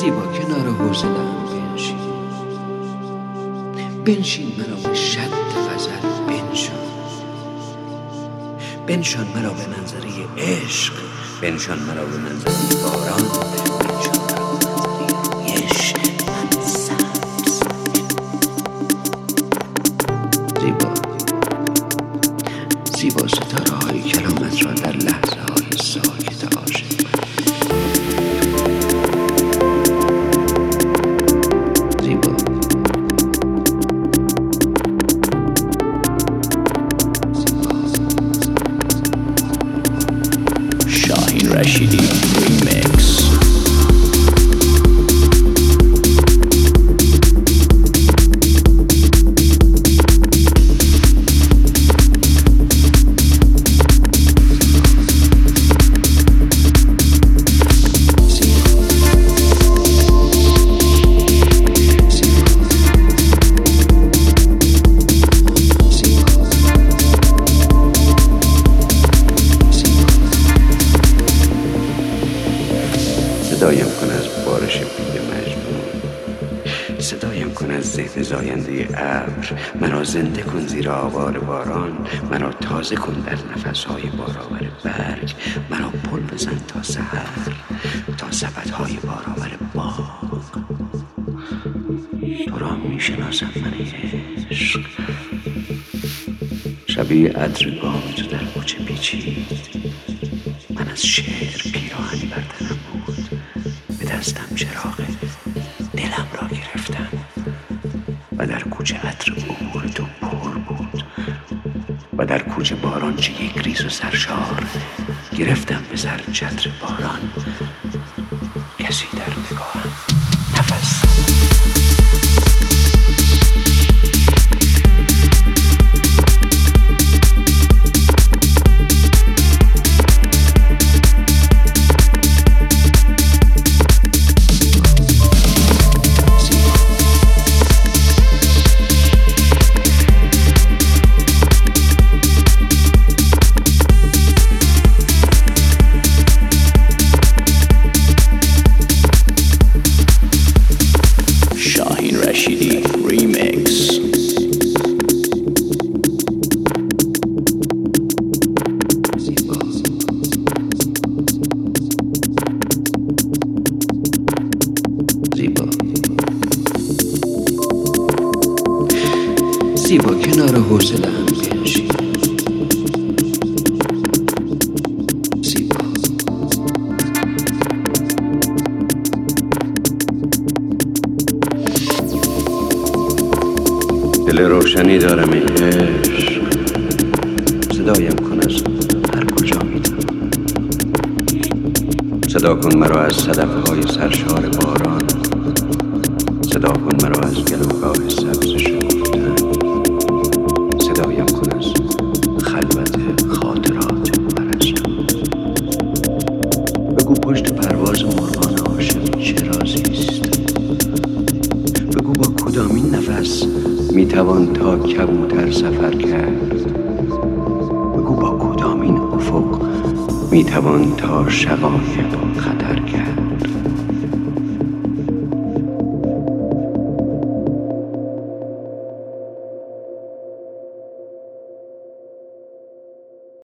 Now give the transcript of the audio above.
زیبا کنار حوصله‌ام بنشین، بنشین مرا به شد غزل بنشان مرا به منظره عشق، بنشان مرا به منظره باران، بنشان مرا به منظره عشق. من سبز زیبا ستاره های کلامت را در لحظه های ساکت عاشق شاهین رشیدی ریمیکس. صدایم کن از بارش بید مجنون، صدایم کن از ذهن زاینده ابر، مرا زنده کن زیر آوار باران، مرا تازه کن در نفسهای بارآور برگ، مرا پل بزن تا سحر، تا سبدهای بارآور باغ. تو را میشناسم من عشق، شبیه عطر گام تو در کوچه پیچید. من از شعر پیراهنی بر تنم بود، به دستم چراغ دلم را گرفتم و در کوچه عطر عبور تو پر بود و در کوچه باران چه یک ریز و سرشار. گرفتم به سر چتر باران، کسی در نگاهم نفس رشیدی ریمیکس. زیبا کنار حوصله‌ام بنشین، دل روشنی دارم ای عشق، صدایم کن از هر کجا میتوان، صدا کن مرا از صدفهای سرشار باران، صدا کن مرا از گلوگاه سبز شکفتن، صدایم کن از خلوت خاطرات پرستو. بگو پشت پرواز مرغان عاشق چه رازیست، بگو با کدامین نفس میتوان تا کبوتر سفر کرد، بگو با کدامین افق میتوان تا شقایق